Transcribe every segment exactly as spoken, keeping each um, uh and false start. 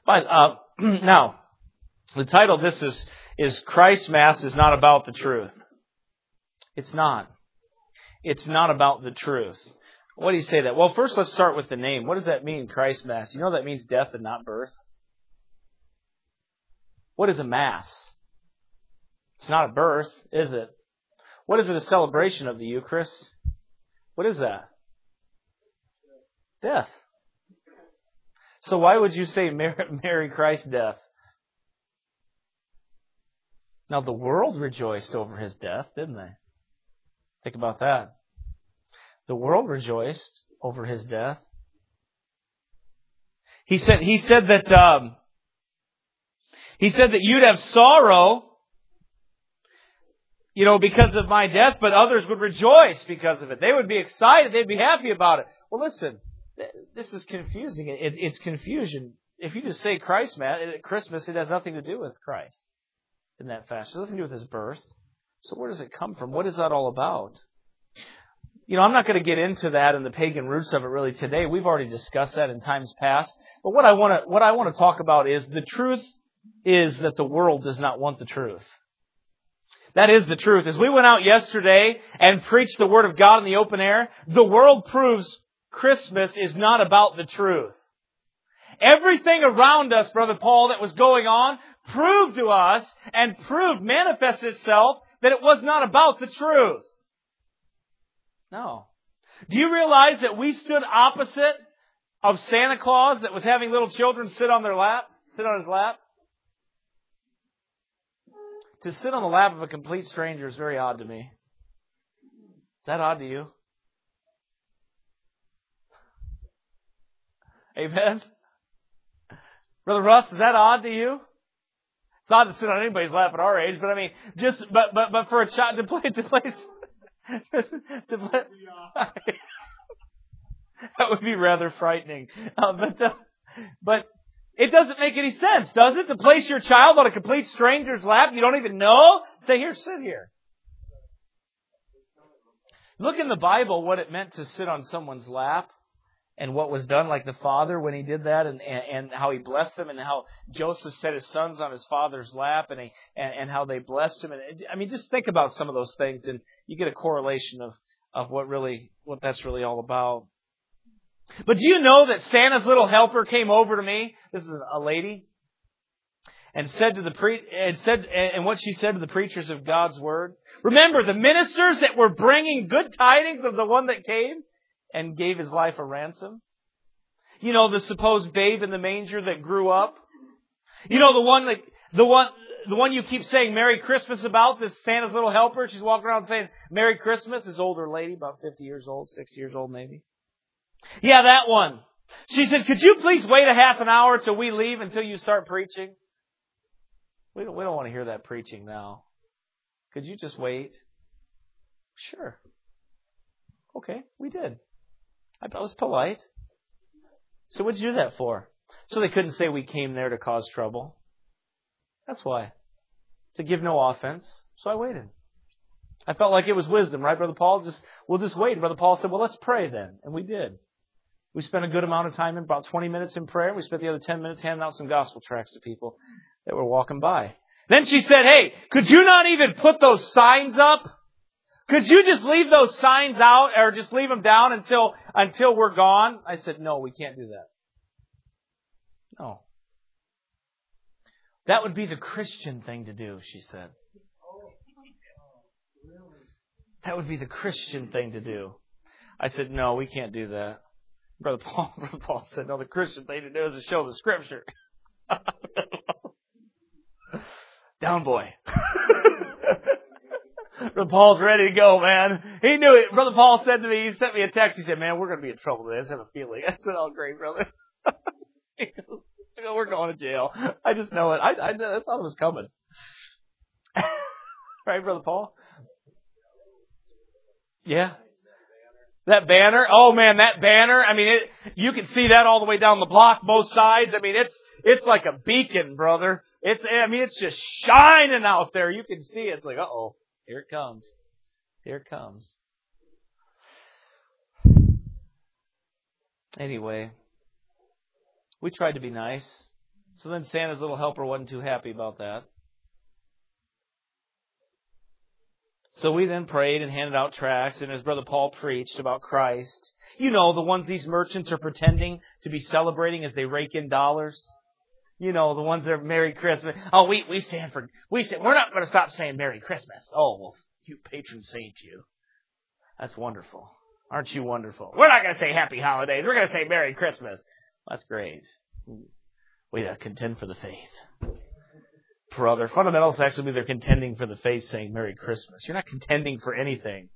But uh, now, the title of this is, is Christ's Mass is not about the truth. It's not. It's not about the truth. What do you say that? Well, first let's start with the name. What does that mean, Christ's Mass? You know that means death and not birth? What is a Mass? It's not a birth, is it? What is it, a celebration of the Eucharist? What is that? Death. So why would you say Mary Christ's death? Now the world rejoiced over His death, didn't they? Think about that. The world rejoiced over His death. He said, he said that, um, he said that you'd have sorrow, you know, because of my death, but others would rejoice because of it. They would be excited. They'd be happy about it. Well, listen, this is confusing. It, it's confusion. If you just say Christ, man, at Christmas, it has nothing to do with Christ in that fashion. It has nothing to do with His birth. So where does it come from? What is that all about? You know, I'm not going to get into that and the pagan roots of it really today. We've already discussed that in times past. But what I want to what I want to talk about is the truth is that the world does not want the truth. That is the truth. As we went out yesterday and preached the Word of God in the open air, the world proves Christmas is not about the truth. Everything around us, Brother Paul, that was going on proved to us and proved, manifested itself that it was not about the truth. No. Do you realize that we stood opposite of Santa Claus that was having little children sit on their lap, sit on his lap? To sit on the lap of a complete stranger is very odd to me. Is that odd to you? Amen? Brother Russ, is that odd to you? It's odd to sit on anybody's lap at our age, but I mean, just, but, but, but for a child to play, to place, to play, that would be rather frightening. Uh, but, uh, but it doesn't make any sense, does it? To place your child on a complete stranger's lap you don't even know? Say, here, sit here. Look in the Bible what it meant to sit on someone's lap and what was done, like the father when he did that, and, and, and how he blessed them, and how Joseph set his sons on his father's lap, and, he, and, and how they blessed him. And I mean, just think about some of those things, and you get a correlation of, of what really what that's really all about. But do you know that Santa's little helper came over to me? This is a lady, and said to the pre and said and what she said to the preachers of God's word. Remember the ministers that were bringing good tidings of the one that came and gave His life a ransom. You know, the supposed babe in the manger that grew up. You know, the one that the one the one you keep saying Merry Christmas about, this Santa's little helper. She's walking around saying Merry Christmas. This older lady, about fifty years old, sixty years old maybe. Yeah, that one. She said, could you please wait a half an hour till we leave until you start preaching? We don't, we don't want to hear that preaching now. Could you just wait? Sure. Okay, we did. I was polite. So what'd you do that for? So they couldn't say we came there to cause trouble. That's why. To give no offense. So I waited. I felt like it was wisdom, right, Brother Paul? Just we'll just wait. Brother Paul said, well, let's pray then. And we did. We spent a good amount of time, in about twenty minutes in prayer. We spent the other ten minutes handing out some gospel tracts to people that were walking by. Then she said, hey, could you not even put those signs up? Could you just leave those signs out or just leave them down until until we're gone? I said, no, we can't do that. No. That would be the Christian thing to do, she said. That would be the Christian thing to do. I said, no, we can't do that. Brother Paul, Brother Paul said, no, the Christian thing to do is to show the Scripture. Down, boy. Brother Paul's ready to go, man. He knew it. Brother Paul said to me, he sent me a text. He said, man, we're going to be in trouble today. I just have a feeling. I said, oh, great, brother. He goes, we're going to jail. I just know it. I, I, I thought it was coming. Right, Brother Paul? Yeah. That banner. Oh, man, that banner. I mean, it, you can see that all the way down the block, both sides. I mean, it's it's like a beacon, brother. It's I mean, it's just shining out there. You can see it. It's like, uh-oh. Here it comes. Here it comes. Anyway, we tried to be nice. So then Santa's little helper wasn't too happy about that. So we then prayed and handed out tracts, and as Brother Paul preached about Christ, you know, the ones these merchants are pretending to be celebrating as they rake in dollars. You know, the ones that are Merry Christmas. Oh, we, we stand for, we say, we're not going to stop saying Merry Christmas. Oh, well, you patron saint, you. That's wonderful. Aren't you wonderful? We're not going to say Happy Holidays. We're going to say Merry Christmas. That's great. We uh, contend for the faith. Brother, fundamentals actually mean they're contending for the faith, saying Merry Christmas. You're not contending for anything.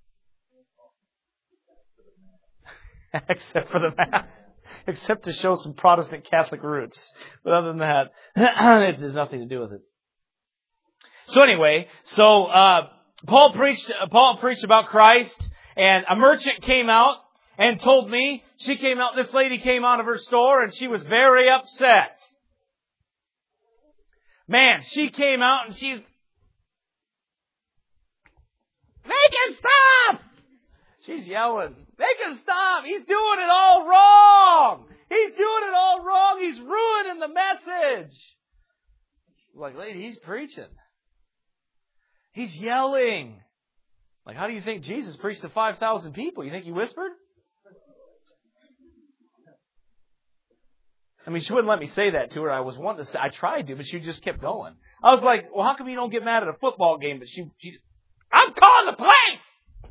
Except for the Mass. Except to show some Protestant Catholic roots. But other than that, it has nothing to do with it. So anyway, so uh, Paul preached. Uh, Paul preached about Christ, and a merchant came out and told me she came out. This lady came out of her store, and she was very upset. Man, she came out and she's, make him stop! She's yelling, make him stop! He's doing it all wrong! He's doing it all wrong! He's ruining the message! Like, lady, he's preaching. He's yelling. Like, how do you think Jesus preached to five thousand people? You think he whispered? I mean, she wouldn't let me say that to her. I was wanting to say, I tried to, but she just kept going. I was like, well, how come you don't get mad at a football game? But she, she just, I'm calling the police!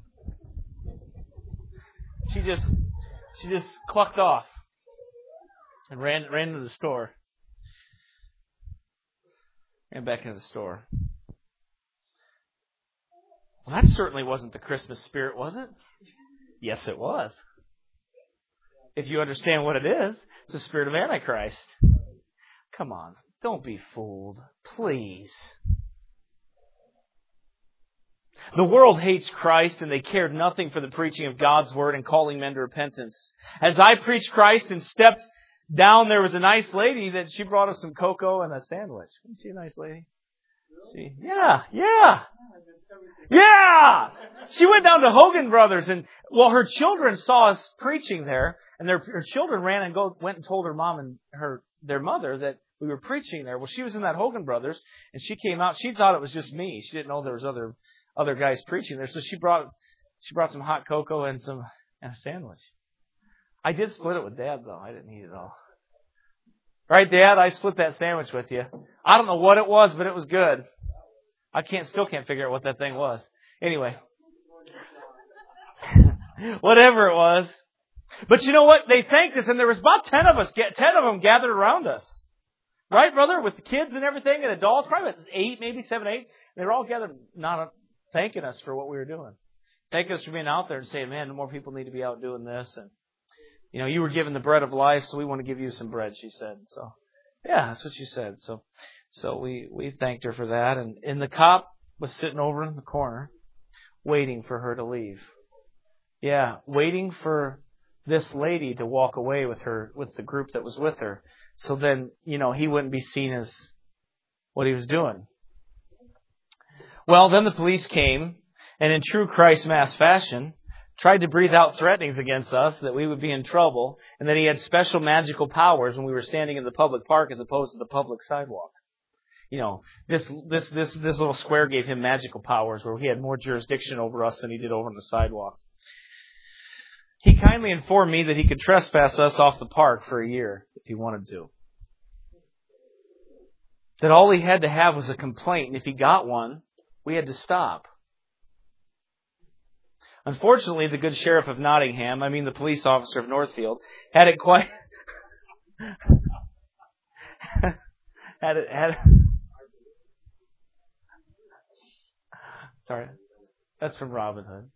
She just, she just clucked off and ran, ran into the store. Ran back into the store. Well, that certainly wasn't the Christmas spirit, was it? Yes, it was. If you understand what it is, it's the spirit of Antichrist. Come on, don't be fooled, please. The world hates Christ, and they cared nothing for the preaching of God's word and calling men to repentance. As I preached Christ and stepped down, there was a nice lady that she brought us some cocoa and a sandwich. Isn't she a nice lady? See? Yeah, yeah. Yeah! She went down to Hogan Brothers, and well, her children saw us preaching there, and their her children ran and go went and told her mom and her their mother that we were preaching there. Well, she was in that Hogan Brothers, and she came out. She thought it was just me. She didn't know there was other other guys preaching there. So she brought she brought some hot cocoa and some and a sandwich. I did split it with Dad, though. I didn't eat it all. Right, Dad? I split that sandwich with you. I don't know what it was, but it was good. I can't still can't figure out what that thing was. Anyway. Whatever it was. But you know what? They thanked us, and there was about ten of us, ten of them gathered around us. Right, brother? With the kids and everything, and adults, probably about eight, maybe seven, eight. They were all gathered, not thanking us for what we were doing. Thanking us for being out there and saying, man, more people need to be out doing this. And, you know, you were given the bread of life, so we want to give you some bread, she said. So, yeah, that's what she said. So, so we, we thanked her for that. And, and the cop was sitting over in the corner, waiting for her to leave. Yeah, waiting for this lady to walk away with her, with the group that was with her. So then, you know, he wouldn't be seen as what he was doing. Well, then the police came, and in true Christ Mass fashion, tried to breathe out threatenings against us that we would be in trouble, and that he had special magical powers when we were standing in the public park as opposed to the public sidewalk. You know, this this this this little square gave him magical powers where he had more jurisdiction over us than he did over on the sidewalk. He kindly informed me that he could trespass us off the park for a year if he wanted to. That all he had to have was a complaint, and if he got one, we had to stop. Unfortunately, the good sheriff of Nottingham, I mean the police officer of Northfield, had it quite... had it... Had it Sorry, that's from Robin Hood.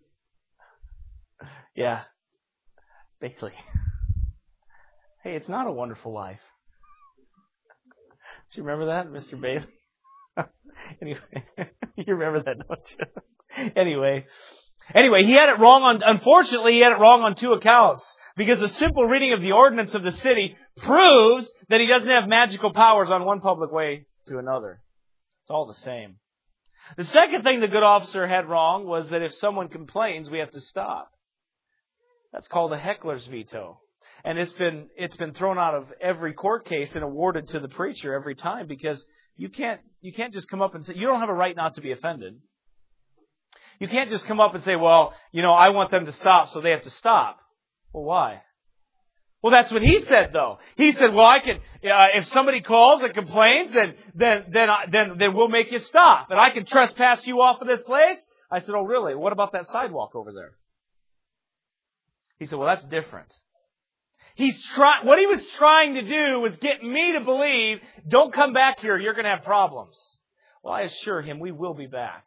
Yeah. Basically. Hey, it's not a wonderful life. Do you remember that, Mister Bailey? Anyway, you remember that, don't you? Anyway, anyway, he had it wrong on. Unfortunately, he had it wrong on two accounts because a simple reading of the ordinance of the city proves that he doesn't have magical powers on one public way to another. It's all the same. The second thing the good officer had wrong was that if someone complains, we have to stop. That's called a heckler's veto. And it's been it's been thrown out of every court case and awarded to the preacher every time, because you can't you can't just come up and say, you don't have a right not to be offended. You can't just come up and say, well, you know, I want them to stop, so they have to stop. Well, why? Well, that's what he said, though. He said, well, I can, uh, if somebody calls and complains, then, then, then, I, then, then we'll make you stop. And I can trespass you off of this place. I said, oh, really? What about that sidewalk over there? He said, well, that's different. He's trying, what he was trying to do was get me to believe, don't come back here, you're going to have problems. Well, I assure him, we will be back.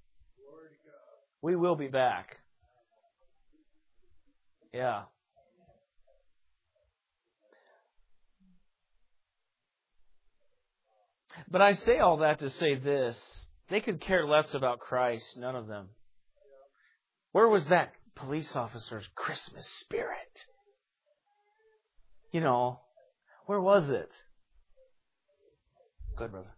We will be back. Yeah. But I say all that to say this. They could care less about Christ, none of them. Where was that police officer's Christmas spirit? You know, where was it? Good, brother.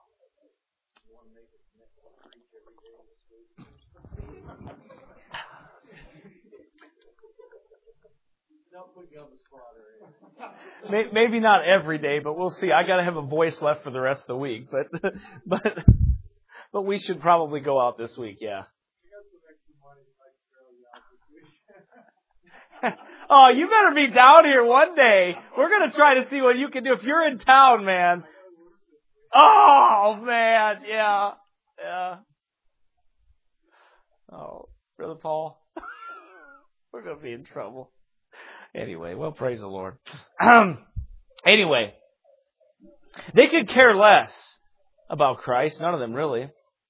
Maybe not every day, but we'll see. I got to have a voice left for the rest of the week, but but but we should probably go out this week. Yeah. Oh, you better be down here one day. We're going to try to see what you can do if you're in town, man. Oh man, yeah, yeah. Oh, Brother Paul, we're going to be in trouble. Anyway, well, praise the Lord. Um, anyway, they could care less about Christ. None of them really.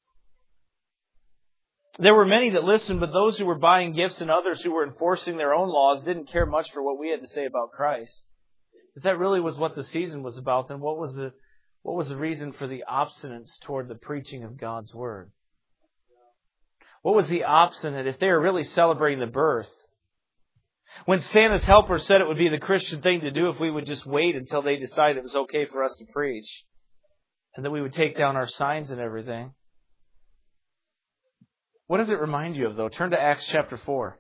There were many that listened, but those who were buying gifts and others who were enforcing their own laws didn't care much for what we had to say about Christ. If that really was what the season was about, then what was the what was the reason for the obstinance toward the preaching of God's Word? What was the obstinate if they were really celebrating the birth? When Santa's helper said it would be the Christian thing to do if we would just wait until they decided it was okay for us to preach, and that we would take down our signs and everything. What does it remind you of, though? Turn to Acts chapter four.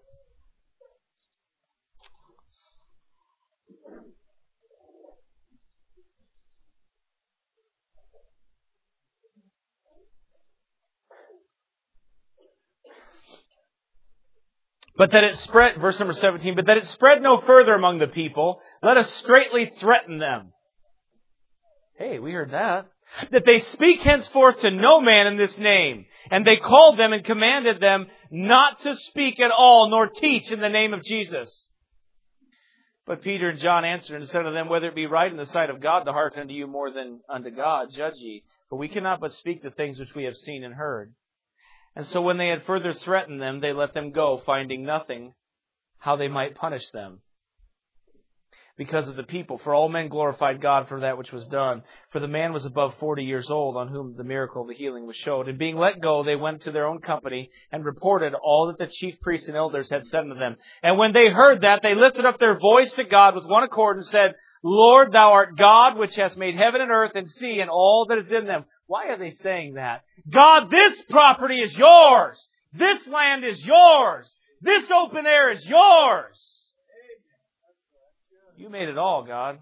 But that it spread, verse number seventeen, but that it spread no further among the people, let us straitly threaten them. Hey, we heard that. That they speak henceforth to no man in this name. And they called them and commanded them not to speak at all, nor teach in the name of Jesus. But Peter and John answered and said unto them, whether it be right in the sight of God to hearken unto you more than unto God, judge ye. For we cannot but speak the things which we have seen and heard. And so when they had further threatened them, they let them go, finding nothing how they might punish them because of the people. For all men glorified God for that which was done. For the man was above forty years old, on whom the miracle of the healing was showed. And being let go, they went to their own company and reported all that the chief priests and elders had said unto them. And when they heard that, they lifted up their voice to God with one accord and said, Lord, thou art God, which hast made heaven and earth and sea and all that is in them. Why are they saying that? God, this property is yours. This land is yours. This open air is yours. You made it all, God.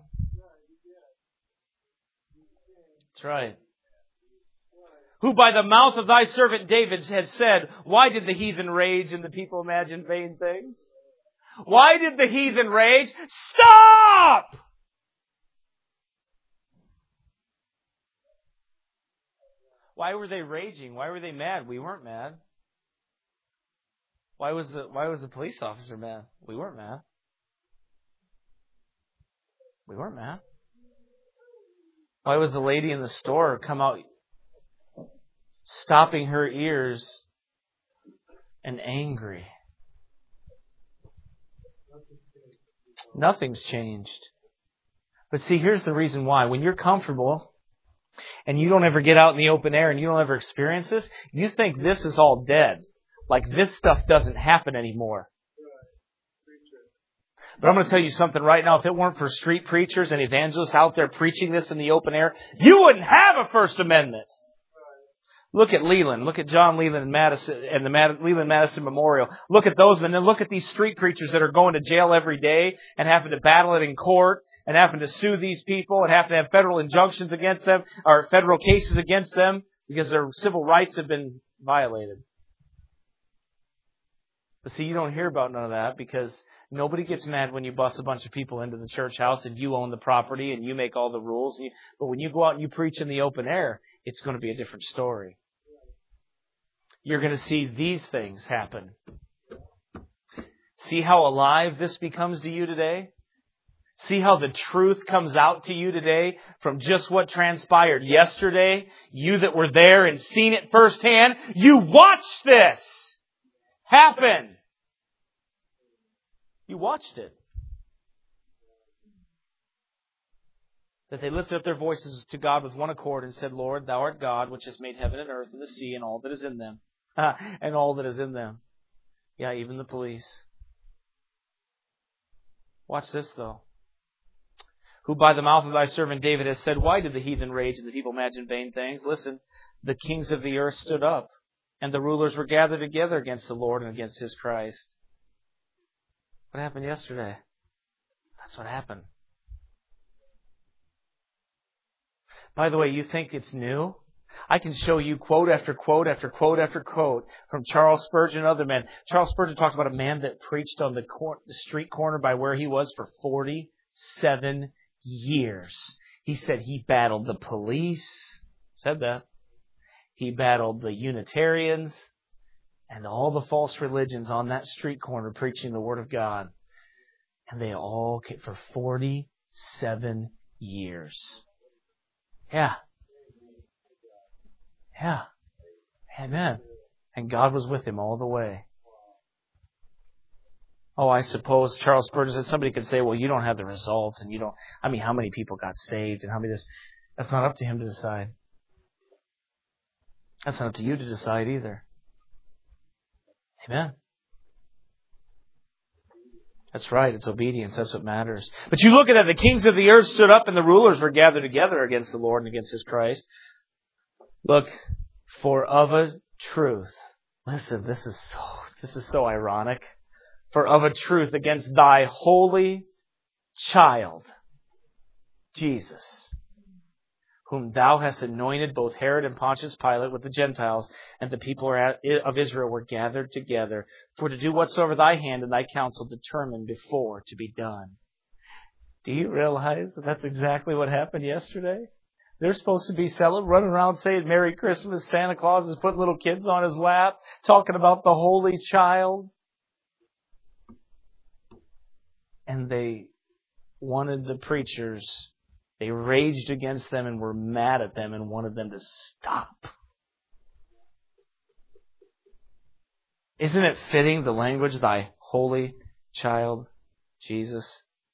That's right. Who by the mouth of thy servant David had said, why did the heathen rage and the people imagine vain things? Why did the heathen rage? Stop! Why were they raging? Why were they mad? We weren't mad. Why was the why was the police officer mad? We weren't mad. We weren't mad. Why was the lady in the store come out stopping her ears and angry? Nothing's changed. But see, here's the reason why. When you're comfortable and you don't ever get out in the open air and you don't ever experience this, you think this is all dead. Like this stuff doesn't happen anymore. But I'm going to tell you something right now. If it weren't for street preachers and evangelists out there preaching this in the open air, you wouldn't have a First Amendment. Look at Leland. Look at John Leland and Madison and the Mad- Leland Madison Memorial. Look at those men. And then look at these street preachers that are going to jail every day and having to battle it in court and having to sue these people and have to have federal injunctions against them or federal cases against them because their civil rights have been violated. But see, you don't hear about none of that because nobody gets mad when you bust a bunch of people into the church house and you own the property and you make all the rules. But when you go out and you preach in the open air, it's going to be a different story. You're going to see these things happen. See how alive this becomes to you today? See how the truth comes out to you today from just what transpired yesterday? You that were there and seen it firsthand, you watched this happen. You watched it. That they lifted up their voices to God with one accord and said, Lord, Thou art God, which has made heaven and earth and the sea and all that is in them. and all that is in them. Yeah, even the police. Watch this, though. Who by the mouth of thy servant David has said, why did the heathen rage and the people imagine vain things? Listen, the kings of the earth stood up, and the rulers were gathered together against the Lord and against His Christ. What happened yesterday? That's what happened. By the way, you think it's new? I can show you quote after quote after quote after quote from Charles Spurgeon and other men. Charles Spurgeon talked about a man that preached on the, cor- the street corner by where he was for forty-seven years. He said he battled the police. Said that. He battled the Unitarians and all the false religions on that street corner preaching the Word of God. And they all came for forty-seven years. Yeah. Yeah. Amen. And God was with him all the way. Oh, I suppose Charles Spurgeon said somebody could say, well, you don't have the results and you don't, I mean, how many people got saved and how many this, that's not up to him to decide. That's not up to you to decide either. Amen. That's right. It's obedience. That's what matters. But you look at it, the kings of the earth stood up and the rulers were gathered together against the Lord and against His Christ. Look, for of a truth, listen, this is so, this is so ironic. For of a truth against thy holy child, Jesus, whom thou hast anointed, both Herod and Pontius Pilate with the Gentiles and the people of Israel were gathered together for to do whatsoever thy hand and thy counsel determined before to be done. Do you realize that that's exactly what happened yesterday? They're supposed to be selling, running around saying Merry Christmas. Santa Claus is putting little kids on his lap, talking about the Holy Child. And they wanted the preachers, they raged against them and were mad at them and wanted them to stop. Isn't it fitting, the language, thy Holy Child, Jesus?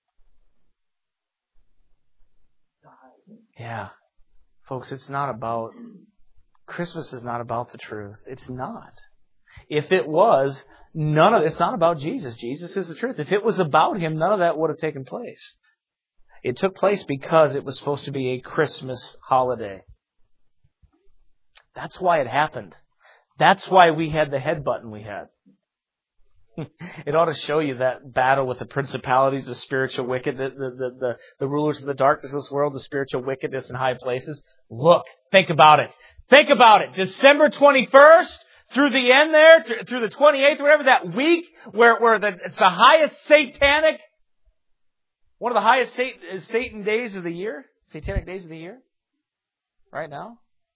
Yeah. Folks, it's not about, Christmas is not about the truth. It's not. If it was, none of it's not about Jesus. Jesus is the truth. If it was about Him, none of that would have taken place. It took place because it was supposed to be a Christmas holiday. That's why it happened. That's why we had the head button we had. It ought to show you that battle with the principalities, the spiritual wickedness, the, the, the, the rulers of the darkness of this world, the spiritual wickedness in high places. Look, think about it. Think about it. December twenty-first through the end there, through the twenty-eighth, whatever, that week where, where the, it's the highest satanic, one of the highest Satan, Satan days of the year, satanic days of the year, right now.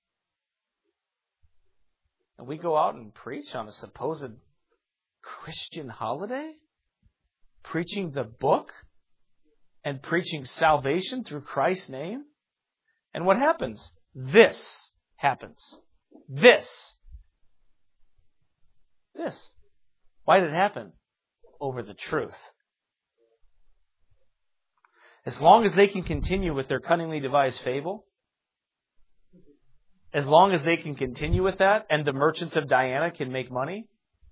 And we go out and preach on a supposed Christian holiday? Preaching the book? And preaching salvation through Christ's name? And what happens? This happens. This. This. Why did it happen? Over the truth. As long as they can continue with their cunningly devised fable, as long as they can continue with that, and the merchants of Diana can make money,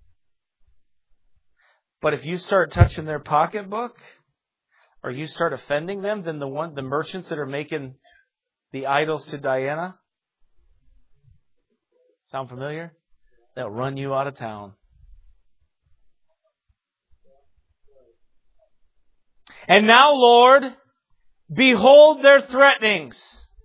but if you start touching their pocketbook, or you start offending them, then the one, the merchants that are making the idols to Diana, Sound familiar? They'll run you out of town. And now, Lord, behold their threatenings.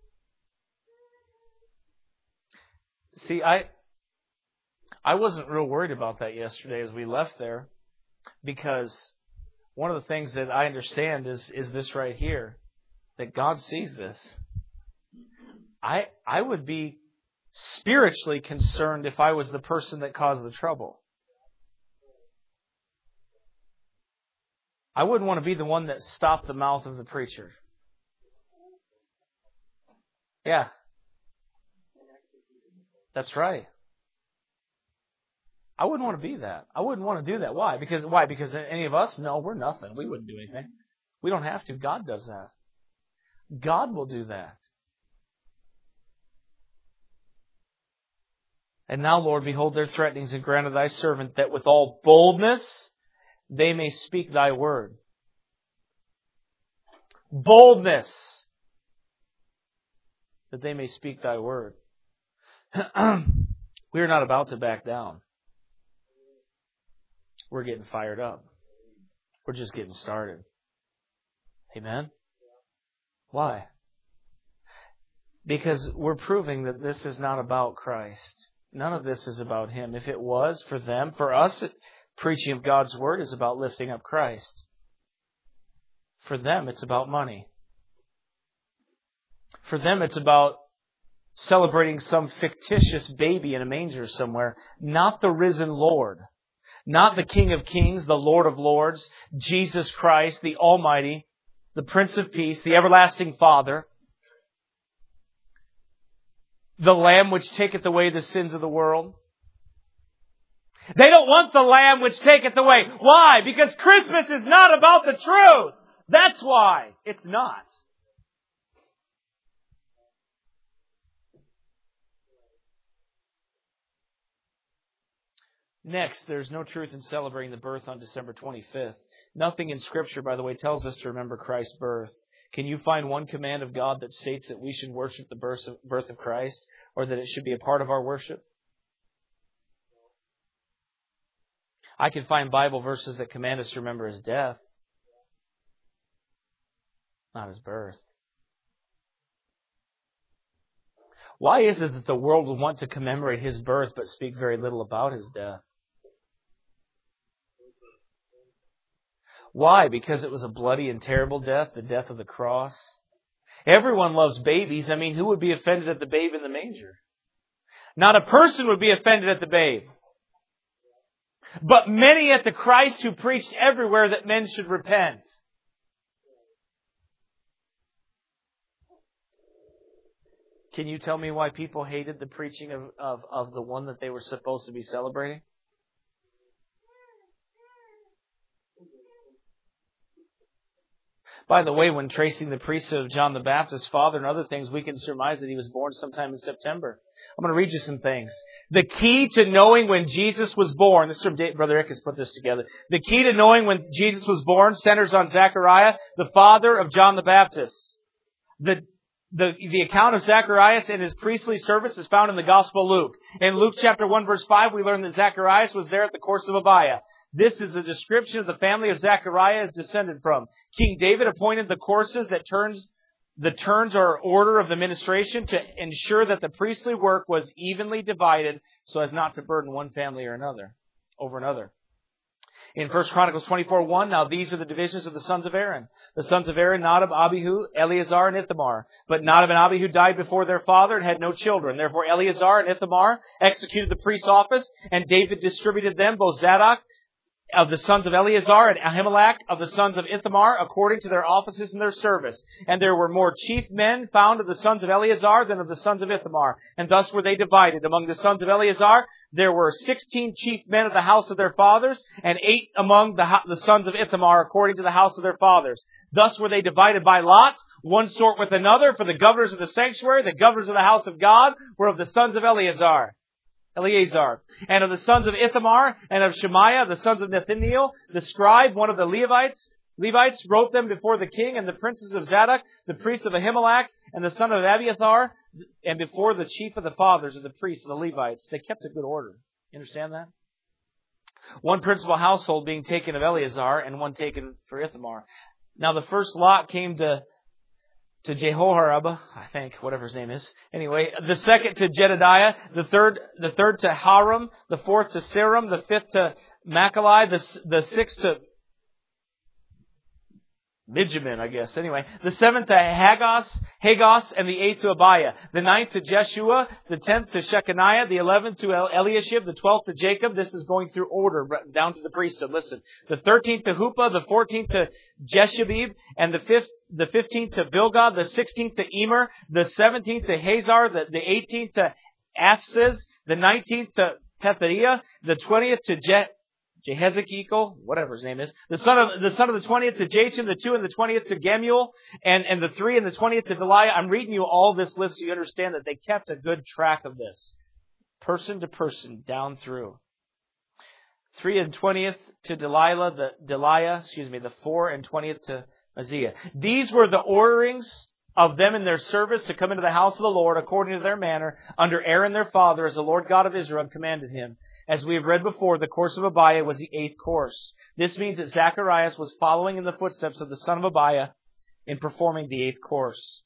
See, I I wasn't real worried about that yesterday as we left there, because one of the things that I understand is, is this right here, that God sees this. I I would be spiritually concerned if I was the person that caused the trouble. I wouldn't want to be the one that stopped the mouth of the preacher. Yeah. That's right. I wouldn't want to be that. I wouldn't want to do that. Why? Because why? Because any of us? No, we're nothing. We wouldn't do anything. We don't have to. God does that. God will do that. And now, Lord, behold their threatenings, and grant to thy servant that with all boldness they may speak thy word. Boldness, that they may speak thy word. We are not about to back down. We're getting fired up. We're just getting started. Amen? Why? Because we're proving that this is not about Christ. None of this is about Him. If it was for them, for us, preaching of God's Word is about lifting up Christ. For them, it's about money. For them, it's about celebrating some fictitious baby in a manger somewhere, not the risen Lord, not the King of Kings, the Lord of Lords, Jesus Christ, the Almighty, the Prince of Peace, the everlasting Father, the Lamb which taketh away the sins of the world. They don't want the Lamb which taketh away. Why? Because Christmas is not about the truth. That's why it's not. Next, there's no truth in celebrating the birth on December twenty-fifth. Nothing in Scripture, by the way, tells us to remember Christ's birth. Can you find one command of God that states that we should worship the birth of, birth of Christ, or that it should be a part of our worship? I can find Bible verses that command us to remember His death, not His birth. Why is it that the world will want to commemorate His birth but speak very little about His death? Why? Because it was a bloody and terrible death, the death of the cross. Everyone loves babies. I mean, who would be offended at the babe in the manger? Not a person would be offended at the babe. But many at the Christ who preached everywhere that men should repent. Can you tell me why people hated the preaching of, of, of the one that they were supposed to be celebrating? By the way, when tracing the priesthood of John the Baptist's father and other things, we can surmise that he was born sometime in September. I'm going to read you some things. The key to knowing when Jesus was born, this is from Brother Ick has put this together. The key to knowing when Jesus was born centers on Zechariah, the father of John the Baptist. The The, the account of Zacharias and his priestly service is found in the Gospel of Luke. In Luke chapter one verse five, we learn that Zacharias was there at the course of Abiah. This is a description of the family of Zechariah is descended from. King David appointed the courses that turns, the turns or order of the ministration to ensure that the priestly work was evenly divided so as not to burden one family or another over another. In First Chronicles twenty-four one, now these are the divisions of the sons of Aaron. The sons of Aaron, Nadab, Abihu, Eleazar, and Ithamar. But Nadab and Abihu died before their father and had no children. Therefore Eleazar and Ithamar executed the priest's office, and David distributed them, both Zadok of the sons of Eleazar and Ahimelech of the sons of Ithamar, according to their offices and their service. And there were more chief men found of the sons of Eleazar than of the sons of Ithamar. And thus were they divided. Among the sons of Eleazar, there were sixteen chief men of the house of their fathers, and eight among the, the sons of Ithamar, according to the house of their fathers. Thus were they divided by lot, one sort with another. For the governors of the sanctuary, the governors of the house of God, were of the sons of Eleazar. Eleazar, and of the sons of Ithamar, and of Shemaiah, the sons of Nethaneel, the scribe, one of the Levites, Levites wrote them before the king, and the princes of Zadok, the priest of Ahimelech, and the son of Abiathar, and before the chief of the fathers of the priests and the Levites. They kept a good order. You understand that? One principal household being taken of Eleazar and one taken for Ithamar. Now the first lot came to to Jehoiarib, I think, whatever his name is. Anyway, the second to Jedediah, the third the third to Haram, the fourth to Siram, the fifth to Machali, the the sixth to Benjamin, I guess. Anyway, the seventh to Hagos, Hagos, and the eighth to Abiah. The ninth to Jeshua, the tenth to Shechaniah, the eleventh to Eliashib, the twelfth to Jacob. This is going through order down to the priesthood. Listen, the thirteenth to Huppah, the fourteenth to Jeshabib, and the fifth, the fifteenth to Bilgah, the sixteenth to Emer, the seventeenth to Hazar, the, the eighteenth to Aphsiz, the nineteenth to Pethaiah, the twentieth to Je- Jehezekiel, whatever his name is, the son of the son of the twentieth to Jachin, the two and the twentieth to Gemuel, and, and the three and the twentieth to Deliah. I'm reading you all this list so you understand that they kept a good track of this, person to person, down through. Three and twentieth to Delilah, the Deliah, excuse me, the four and twentieth to Mazziah. These were the orderings of them in their service to come into the house of the Lord according to their manner, under Aaron their father, as the Lord God of Israel had commanded him. As we have read before, the course of Abiah was the eighth course. This means that Zacharias was following in the footsteps of the son of Abiah in performing the eighth course.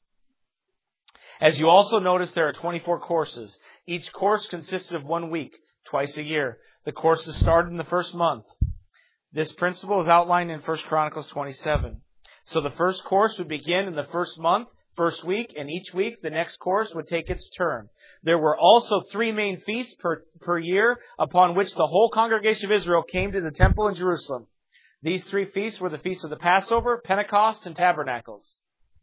As you also notice, there are twenty-four courses. Each course consisted of one week, twice a year. The courses started in the first month. This principle is outlined in First Chronicles twenty-seven. So the first course would begin in the first month, first week, and each week the next course would take its turn. There were also three main feasts per, per year upon which the whole congregation of Israel came to the temple in Jerusalem. These three feasts were the feast of the Passover, Pentecost, and Tabernacles.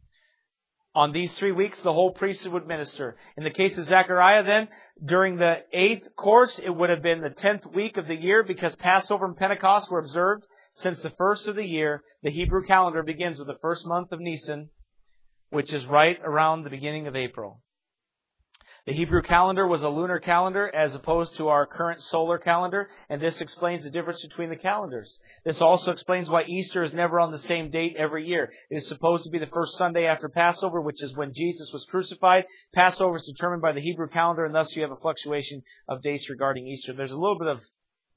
On these three weeks, the whole priesthood would minister. In the case of Zechariah, then, during the eighth course, it would have been the tenth week of the year because Passover and Pentecost were observed since the first of the year. The Hebrew calendar begins with the first month of Nisan, which is right around the beginning of April. The Hebrew calendar was a lunar calendar as opposed to our current solar calendar, and this explains the difference between the calendars. This also explains why Easter is never on the same date every year. It is supposed to be the first Sunday after Passover, which is when Jesus was crucified. Passover is determined by the Hebrew calendar, and thus you have a fluctuation of dates regarding Easter. There's a little bit of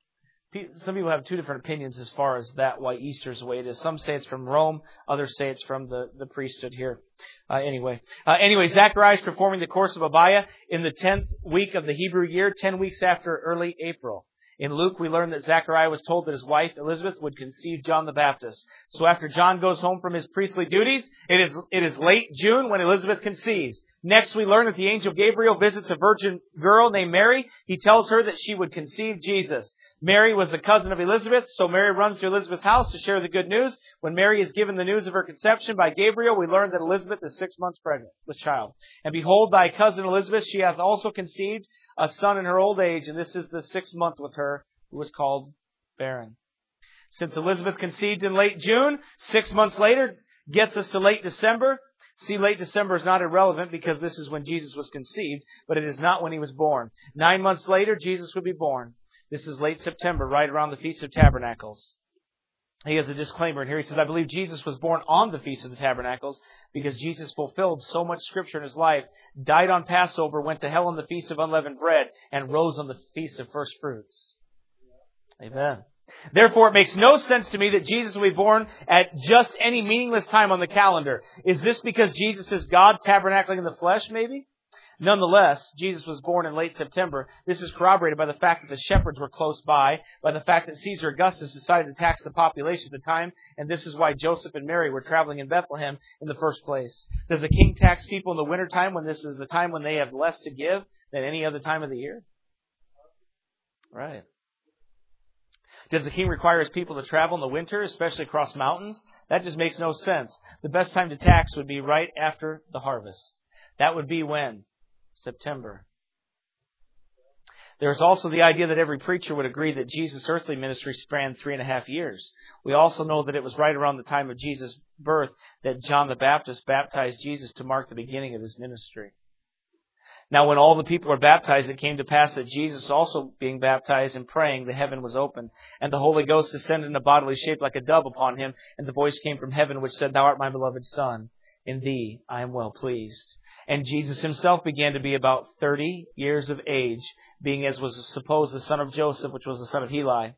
Some people have two different opinions as far as that, why Easter is the way it is. Some say it's from Rome. Others say it's from the, the priesthood here. Uh, anyway, uh, anyway, Zechariah is performing the course of Abiah in the tenth week of the Hebrew year, ten weeks after early April. In Luke, we learn that Zechariah was told that his wife, Elizabeth, would conceive John the Baptist. So after John goes home from his priestly duties, it is, it is late June when Elizabeth conceives. Next, we learn that the angel Gabriel visits a virgin girl named Mary. He tells her that she would conceive Jesus. Mary was the cousin of Elizabeth, so Mary runs to Elizabeth's house to share the good news. When Mary is given the news of her conception by Gabriel, we learn that Elizabeth is six months pregnant with child. And behold, thy cousin Elizabeth, she hath also conceived a son in her old age, and this is the sixth month with her, who was called barren. Since Elizabeth conceived in late June, six months later gets us to late December. See, late December is not irrelevant because this is when Jesus was conceived, but it is not when he was born. Nine months later, Jesus would be born. This is late September, right around the Feast of Tabernacles. He has a disclaimer in here. He says, I believe Jesus was born on the Feast of the Tabernacles because Jesus fulfilled so much Scripture in his life, died on Passover, went to hell on the Feast of Unleavened Bread, and rose on the Feast of First Fruits. Amen. Therefore, it makes no sense to me that Jesus will be born at just any meaningless time on the calendar. Is this because Jesus is God tabernacling in the flesh, maybe? Nonetheless, Jesus was born in late September. This is corroborated by the fact that the shepherds were close by, by the fact that Caesar Augustus decided to tax the population at the time, and this is why Joseph and Mary were traveling in Bethlehem in the first place. Does a king tax people in the wintertime when this is the time when they have less to give than any other time of the year? Right. Does the king require his people to travel in the winter, especially across mountains? That just makes no sense. The best time to tax would be right after the harvest. That would be when? September. There's also the idea that every preacher would agree that Jesus' earthly ministry spanned three and a half years. We also know that it was right around the time of Jesus' birth that John the Baptist baptized Jesus to mark the beginning of his ministry. Now, when all the people were baptized, it came to pass that Jesus also being baptized and praying, the heaven was opened, and the Holy Ghost descended in a bodily shape like a dove upon him, and the voice came from heaven which said, Thou art my beloved Son, In thee I am well pleased. And Jesus himself began to be about thirty years of age, being as was supposed the son of Joseph, which was the son of Heli.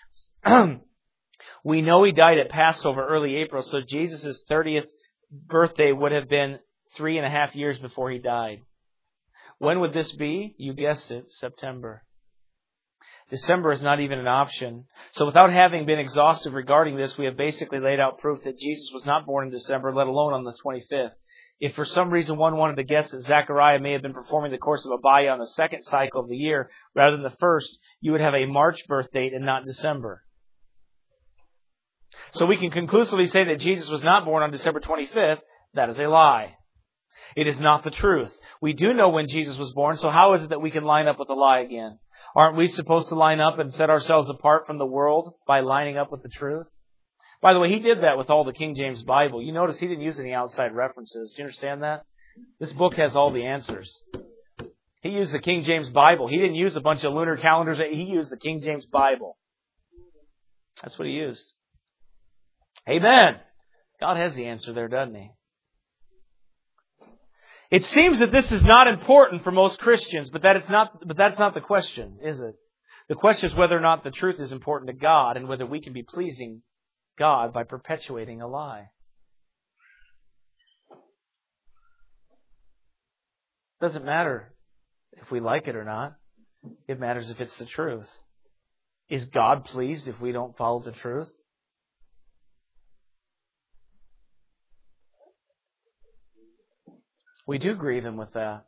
We know he died at Passover early April, so Jesus' thirtieth birthday would have been three and a half years before he died. When would this be? You guessed it, September. December is not even an option. So without having been exhaustive regarding this, we have basically laid out proof that Jesus was not born in December, let alone on the twenty-fifth. If for some reason one wanted to guess that Zechariah may have been performing the course of Abaya on the second cycle of the year rather than the first, you would have a March birth date and not December. So we can conclusively say that Jesus was not born on December twenty-fifth. That is a lie. It is not the truth. We do know when Jesus was born, so how is it that we can line up with a lie again? Aren't we supposed to line up and set ourselves apart from the world by lining up with the truth? By the way, he did that with all the King James Bible. You notice he didn't use any outside references. Do you understand that? This book has all the answers. He used the King James Bible. He didn't use a bunch of lunar calendars. He used the King James Bible. That's what he used. Amen. God has the answer there, doesn't he? It seems that this is not important for most Christians, but that is not, but that's not the question, is it? The question is whether or not the truth is important to God and whether we can be pleasing God by perpetuating a lie. Doesn't matter if we like it or not. It matters if it's the truth. Is God pleased if we don't follow the truth? We do grieve Him with that.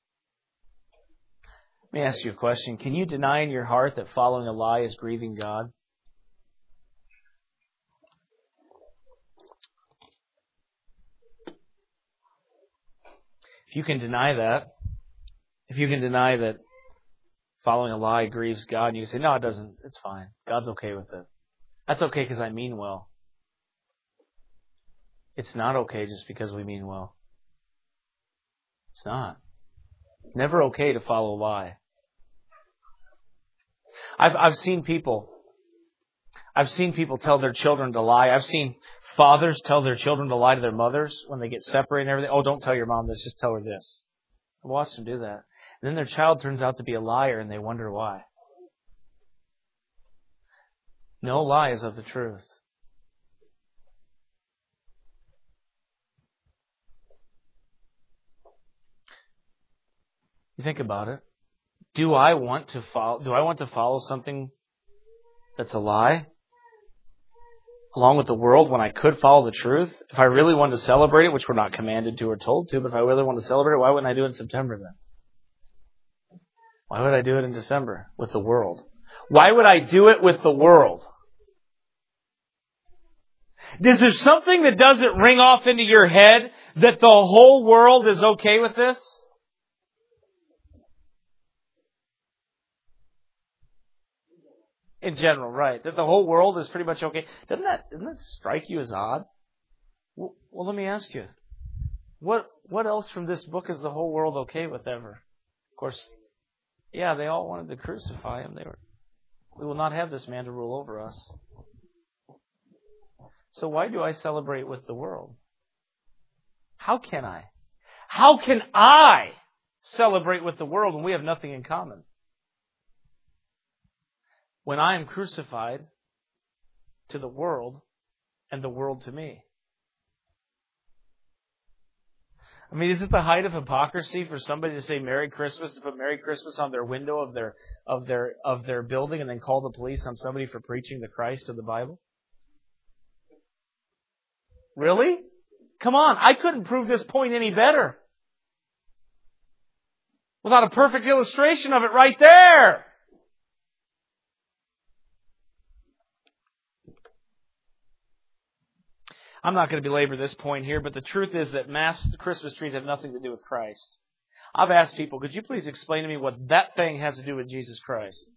Let me ask you a question. Can you deny in your heart that following a lie is grieving God? If you can deny that, if you can deny that following a lie grieves God, and you say, no, it doesn't, it's fine. God's okay with it. That's okay because I mean well. It's not okay just because we mean well. It's not. Never okay to follow a lie. I've I've seen people I've seen people tell their children to lie. I've seen fathers tell their children to lie to their mothers when they get separated and everything. Oh, don't tell your mom this, just tell her this. I've watched them do that. And then their child turns out to be a liar and they wonder why. No lie is of the truth. You think about it. Do I want to follow do I want to follow something that's a lie? Along with the world when I could follow the truth? If I really wanted to celebrate it, which we're not commanded to or told to, but if I really want to celebrate it, why wouldn't I do it in September then? Why would I do it in December with the world? Why would I do it with the world? Is there something that doesn't ring off into your head that the whole world is okay with this? In general, right. That the whole world is pretty much okay. Doesn't that, doesn't that strike you as odd? Well, well, let me ask you. What what else from this book is the whole world okay with ever? Of course, yeah, they all wanted to crucify him. They were, we will not have this man to rule over us. So why do I celebrate with the world? How can I? How can I celebrate with the world when we have nothing in common? When I am crucified to the world and the world to me. I mean, is it the height of hypocrisy for somebody to say Merry Christmas, to put Merry Christmas on their window of their of their of their building and then call the police on somebody for preaching the Christ of the Bible? Really? Come on, I couldn't prove this point any better. Without a perfect illustration of it right there. I'm not going to belabor this point here, but the truth is that mass Christmas trees have nothing to do with Christ. I've asked people, could you please explain to me what that thing has to do with Jesus Christ?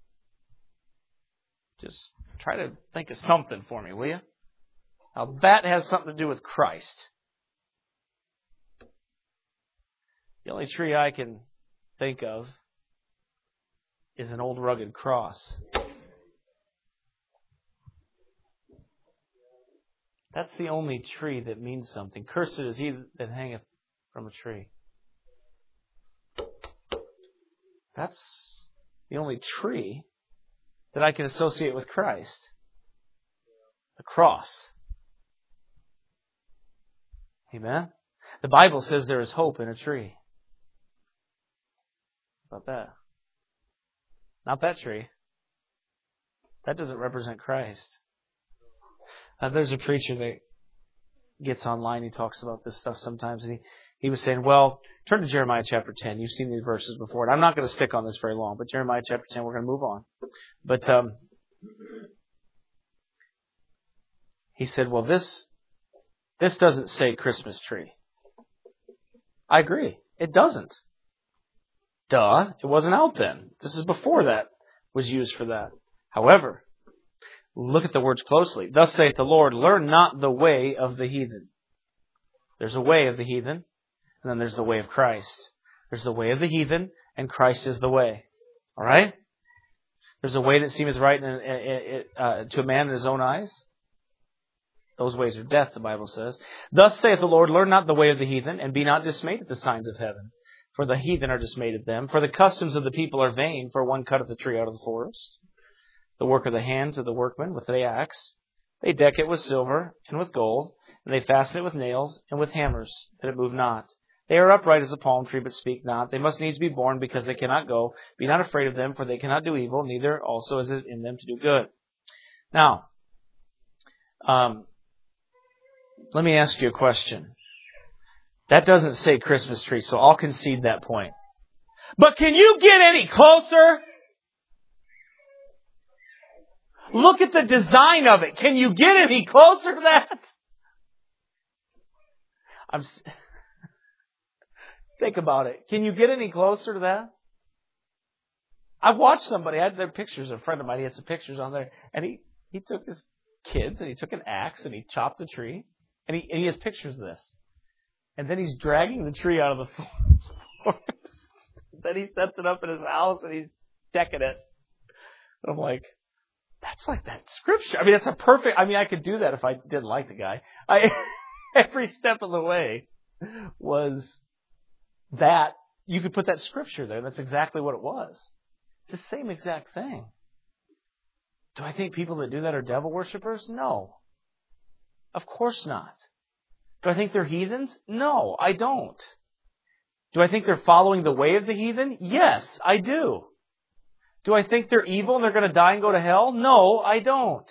Just try to think of something for me, will you? Now that has something to do with Christ. The only tree I can think of is an old rugged cross. That's the only tree that means something. Cursed is he that hangeth from a tree. That's the only tree that I can associate with Christ. The cross. Amen? The Bible says there is hope in a tree. How about that? Not that tree. That doesn't represent Christ. Uh, there's a preacher that gets online. He talks about this stuff sometimes. And he, he was saying, well, turn to Jeremiah chapter ten. You've seen these verses before. And I'm not going to stick on this very long, but Jeremiah chapter ten, we're going to move on. But um, he said, well, this this doesn't say Christmas tree. I agree. It doesn't. Duh. It wasn't out then. This is before that was used for that. However, look at the words closely. Thus saith the Lord, learn not the way of the heathen. There's a way of the heathen, and then there's the way of Christ. There's the way of the heathen, and Christ is the way. All right? There's a way that seems right in, in, in, uh, to a man in his own eyes. Those ways are death, the Bible says. Thus saith the Lord, learn not the way of the heathen, and be not dismayed at the signs of heaven. For the heathen are dismayed at them. For the customs of the people are vain, for one cutteth the tree out of the forest. The work of the hands of the workmen with the axe. They deck it with silver and with gold, and they fasten it with nails and with hammers, that it move not. They are upright as a palm tree, but speak not. They must needs be born, because they cannot go. Be not afraid of them, for they cannot do evil, neither also is it in them to do good. Now, um, let me ask you a question. That doesn't say Christmas tree, so I'll concede that point. But can you get any closer? Look at the design of it. Can you get any closer to that? I'm. Think about it. Can you get any closer to that? I've watched somebody. I had their pictures. A friend of mine, he had some pictures on there, and he he took his kids and he took an axe and he chopped a tree, and he and he has pictures of this. And then he's dragging the tree out of the forest. Then he sets it up in his house and he's decking it. And I'm like, that's like that scripture. I mean, that's a perfect, I mean, I could do that if I didn't like the guy. I, every step of the way was that, you could put that scripture there. That's exactly what it was. It's the same exact thing. Do I think people that do that are devil worshippers? No. Of course not. Do I think they're heathens? No, I don't. Do I think they're following the way of the heathen? Yes, I do. Do I think they're evil and they're going to die and go to hell? No, I don't.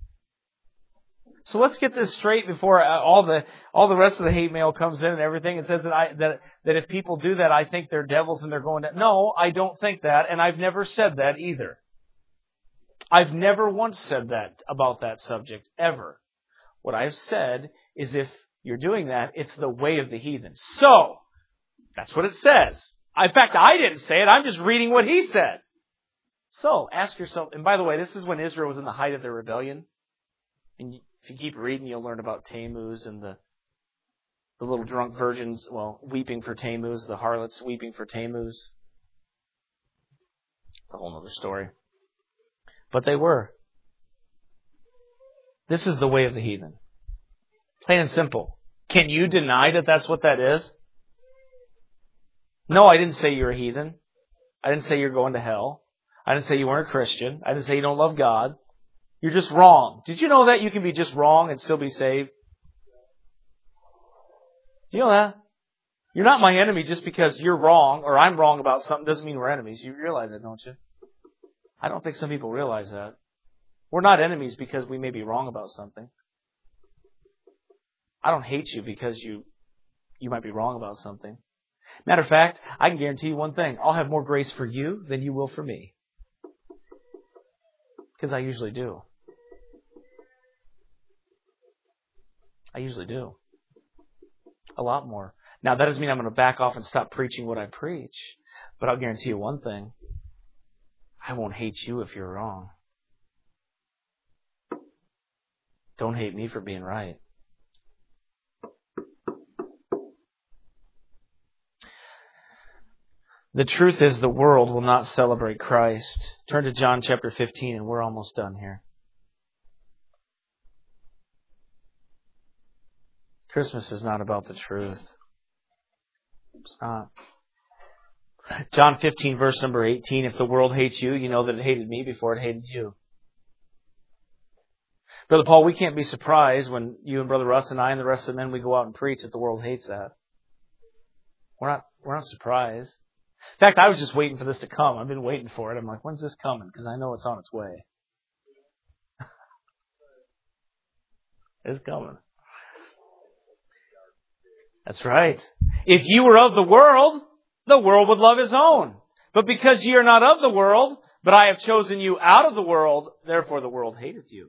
So let's get this straight before all the all the rest of the hate mail comes in and everything. It says that I that that if people do that, I think they're devils and they're going to... No, I don't think that, and I've never said that either. I've never once said that about that subject, ever. What I've said is if you're doing that, it's the way of the heathen. So, that's what it says. In fact, I didn't say it. I'm just reading what he said. So, ask yourself, and by the way, this is when Israel was in the height of their rebellion. And if you keep reading, you'll learn about Tammuz and the the little drunk virgins, well, weeping for Tammuz, the harlots weeping for Tammuz. It's a whole other story. But they were. This is the way of the heathen. Plain and simple. Can you deny that that's what that is? No, I didn't say you're a heathen. I didn't say you're going to hell. I didn't say you weren't a Christian. I didn't say you don't love God. You're just wrong. Did you know that you can be just wrong and still be saved? Do you know that? You're not my enemy just because you're wrong or I'm wrong about something. Doesn't mean we're enemies. You realize that, don't you? I don't think some people realize that. We're not enemies because we may be wrong about something. I don't hate you because you you might be wrong about something. Matter of fact, I can guarantee you one thing. I'll have more grace for you than you will for me. Because I usually do. I usually do. A lot more. Now, that doesn't mean I'm going to back off and stop preaching what I preach. But I'll guarantee you one thing. I won't hate you if you're wrong. Don't hate me for being right. The truth is the world will not celebrate Christ. Turn to John chapter fifteen and we're almost done here. Christmas is not about the truth. It's not. John fifteen, verse number eighteen, if the world hates you, you know that it hated me before it hated you. Brother Paul, we can't be surprised when you and Brother Russ and I and the rest of the men, we go out and preach that the world hates that. We're not, we're not surprised. In fact, I was just waiting for this to come. I've been waiting for it. I'm like, when's this coming? Because I know it's on its way. It's coming. That's right. If you were of the world, the world would love his own. But because ye are not of the world, but I have chosen you out of the world, therefore the world hateth you.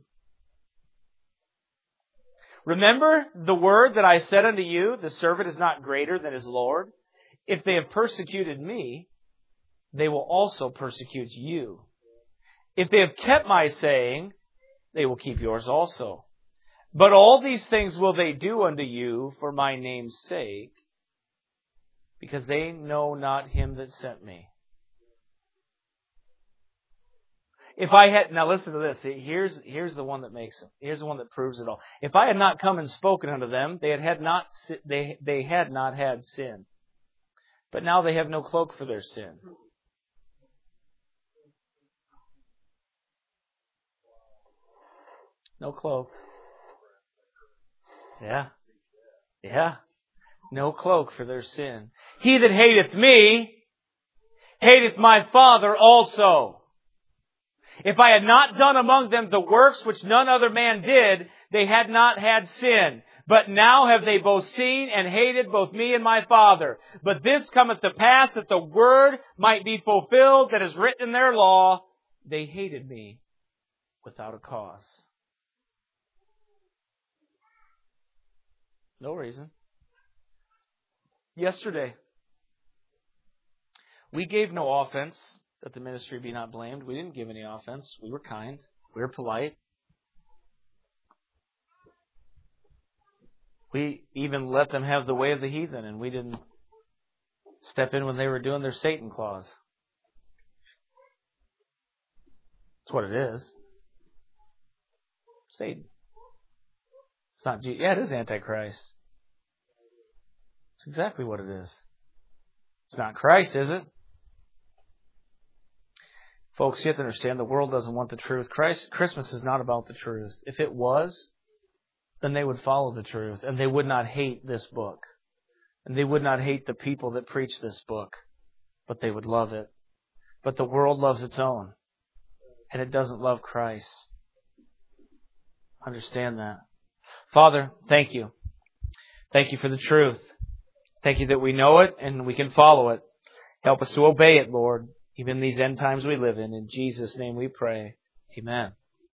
Remember the word that I said unto you, the servant is not greater than his Lord. If they have persecuted me, they will also persecute you. If they have kept my saying, they will keep yours also. But all these things will they do unto you for my name's sake, because they know not him that sent me. If I had, now listen to this. Here's, here's the one that makes it. Here's the one that proves it all. If I had not come and spoken unto them, they had, had not, they, they had not had sin. But now they have no cloak for their sin. No cloak. Yeah. Yeah. No cloak for their sin. He that hateth me, hateth my Father also. If I had not done among them the works which none other man did, they had not had sin. But now have they both seen and hated both me and my Father. But this cometh to pass that the word might be fulfilled that is written in their law, they hated me without a cause. No reason. Yesterday, we gave no offense that the ministry be not blamed. We didn't give any offense. We were kind. We were polite. We even let them have the way of the heathen, and we didn't step in when they were doing their Satan clause. That's what it is. Satan. It's not Jesus. Yeah, it is Antichrist. It's exactly what it is. It's not Christ, is it? Folks, you have to understand the world doesn't want the truth. Christ, Christmas is not about the truth. If it was, then they would follow the truth, and they would not hate this book. And they would not hate the people that preach this book, but they would love it. But the world loves its own, and it doesn't love Christ. Understand that. Father, thank you. Thank you for the truth. Thank you that we know it and we can follow it. Help us to obey it, Lord, even in these end times we live in. In Jesus' name we pray. Amen.